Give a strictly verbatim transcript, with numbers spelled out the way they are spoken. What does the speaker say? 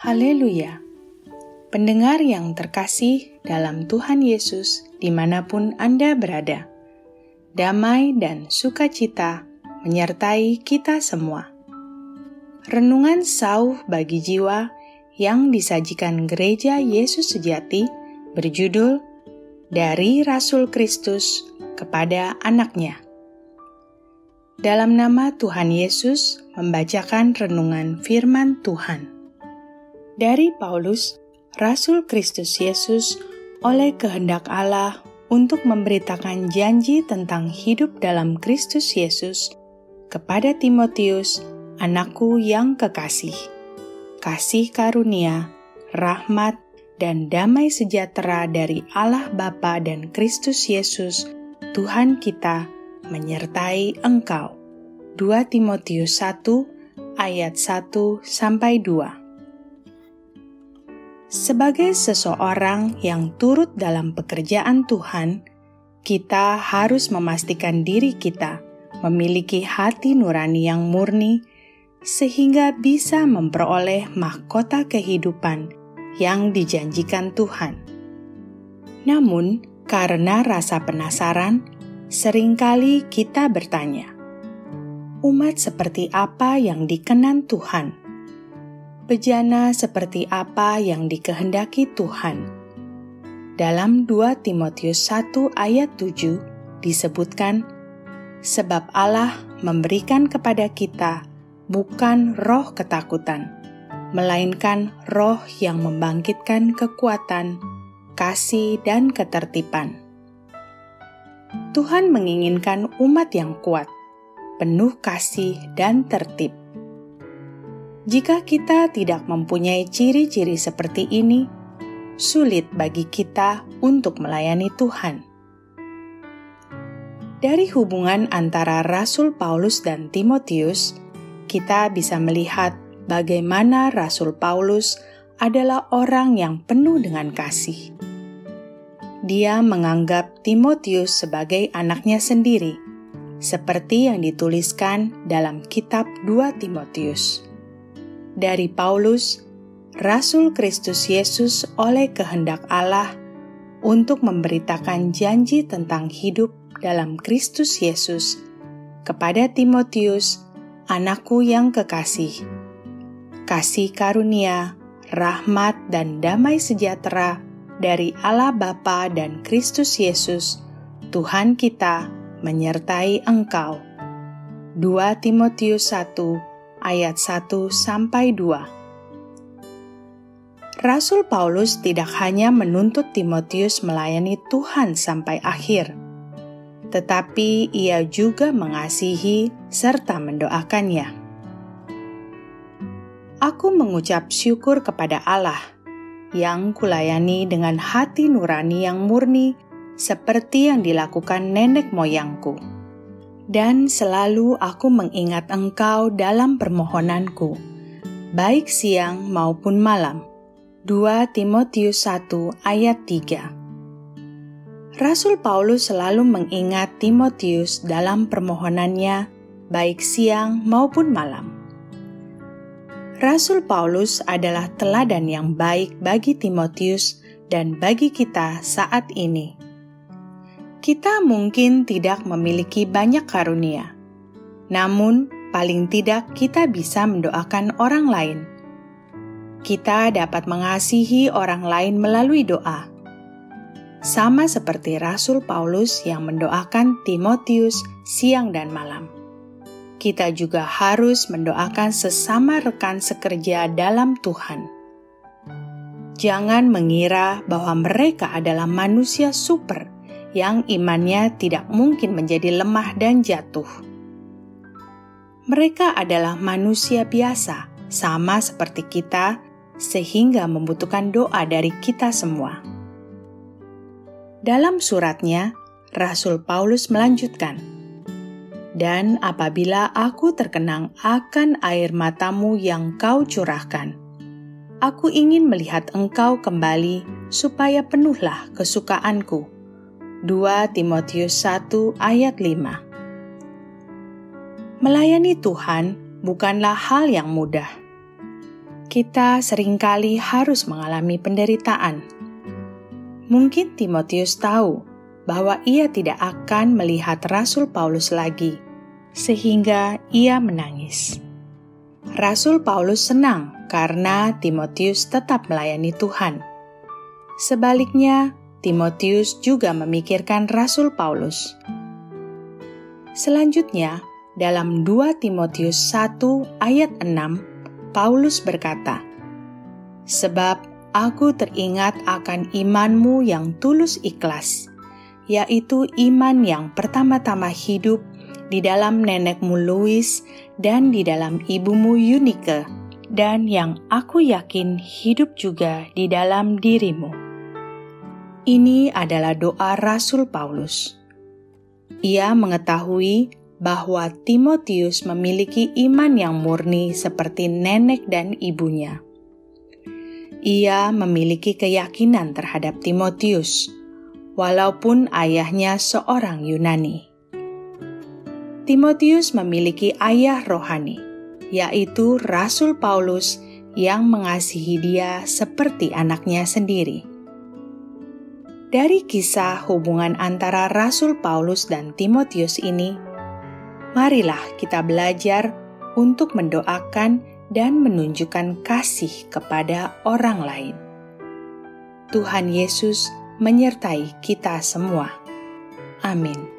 Haleluya! Pendengar yang terkasih dalam Tuhan Yesus dimanapun Anda berada, damai dan sukacita menyertai kita semua. Renungan sauh bagi jiwa yang disajikan Gereja Yesus Sejati berjudul Dari Rasul Kristus kepada Anaknya. Dalam nama Tuhan Yesus membacakan renungan firman Tuhan. Dari Paulus, Rasul Kristus Yesus oleh kehendak Allah untuk memberitakan janji tentang hidup dalam Kristus Yesus kepada Timotius, anakku yang kekasih. Kasih karunia, rahmat, dan damai sejahtera dari Allah Bapa dan Kristus Yesus, Tuhan kita, menyertai engkau. dua Timotius satu ayat satu sampai dua. Sebagai seseorang yang turut dalam pekerjaan Tuhan, kita harus memastikan diri kita memiliki hati nurani yang murni, sehingga bisa memperoleh mahkota kehidupan yang dijanjikan Tuhan. Namun, karena rasa penasaran, seringkali kita bertanya, umat seperti apa yang dikenan Tuhan? Bejana seperti apa yang dikehendaki Tuhan? Dalam dua Timotius satu ayat tujuh disebutkan, sebab Allah memberikan kepada kita bukan roh ketakutan, melainkan roh yang membangkitkan kekuatan, kasih, dan ketertiban. Tuhan menginginkan umat yang kuat, penuh kasih dan tertib. Jika kita tidak mempunyai ciri-ciri seperti ini, sulit bagi kita untuk melayani Tuhan. Dari hubungan antara Rasul Paulus dan Timotius, kita bisa melihat bagaimana Rasul Paulus adalah orang yang penuh dengan kasih. Dia menganggap Timotius sebagai anaknya sendiri, seperti yang dituliskan dalam kitab dua Timotius. Dari Paulus, Rasul Kristus Yesus oleh kehendak Allah untuk memberitakan janji tentang hidup dalam Kristus Yesus kepada Timotius, anakku yang kekasih. Kasih karunia, rahmat, dan damai sejahtera dari Allah Bapa dan Kristus Yesus, Tuhan kita, menyertai engkau. dua Timotius satu ayat satu sampai dua. Rasul Paulus tidak hanya menuntut Timotius melayani Tuhan sampai akhir, tetapi ia juga mengasihi serta mendoakannya. Aku mengucap syukur kepada Allah yang kulayani dengan hati nurani yang murni seperti yang dilakukan nenek moyangku. Dan selalu aku mengingat engkau dalam permohonanku, baik siang maupun malam. dua Timotius satu ayat tiga. Rasul Paulus selalu mengingat Timotius dalam permohonannya, baik siang maupun malam. Rasul Paulus adalah teladan yang baik bagi Timotius dan bagi kita saat ini. Kita mungkin tidak memiliki banyak karunia, namun paling tidak kita bisa mendoakan orang lain. Kita dapat mengasihi orang lain melalui doa, sama seperti Rasul Paulus yang mendoakan Timotius siang dan malam. Kita juga harus mendoakan sesama rekan sekerja dalam Tuhan. Jangan mengira bahwa mereka adalah manusia super yang imannya tidak mungkin menjadi lemah dan jatuh. Mereka adalah manusia biasa, sama seperti kita, sehingga membutuhkan doa dari kita semua. Dalam suratnya, Rasul Paulus melanjutkan, "Dan apabila aku terkenang akan air matamu yang kau curahkan, aku ingin melihat engkau kembali supaya penuhlah kesukaanku." dua Timotius satu ayat lima. Melayani Tuhan bukanlah hal yang mudah. kita seringkali harus mengalami penderitaan. Mungkin Timotius tahu bahwa ia tidak akan melihat Rasul Paulus lagi, sehingga ia menangis. Rasul Paulus senang karena Timotius tetap melayani Tuhan. Sebaliknya, Timotius juga memikirkan Rasul Paulus. Selanjutnya, dalam dua Timotius satu ayat enam, Paulus berkata, "Sebab aku teringat akan imanmu yang tulus ikhlas, yaitu iman yang pertama-tama hidup di dalam nenekmu Lois dan di dalam ibumu Eunike, dan yang aku yakin hidup juga di dalam dirimu." Ini adalah doa Rasul Paulus. Ia mengetahui bahwa Timotius memiliki iman yang murni seperti nenek dan ibunya. Ia memiliki keyakinan terhadap Timotius, walaupun ayahnya seorang Yunani. Timotius memiliki ayah rohani, yaitu Rasul Paulus yang mengasihi dia seperti anaknya sendiri. Dari kisah hubungan antara Rasul Paulus dan Timotius ini, marilah kita belajar untuk mendoakan dan menunjukkan kasih kepada orang lain. Tuhan Yesus menyertai kita semua. Amin.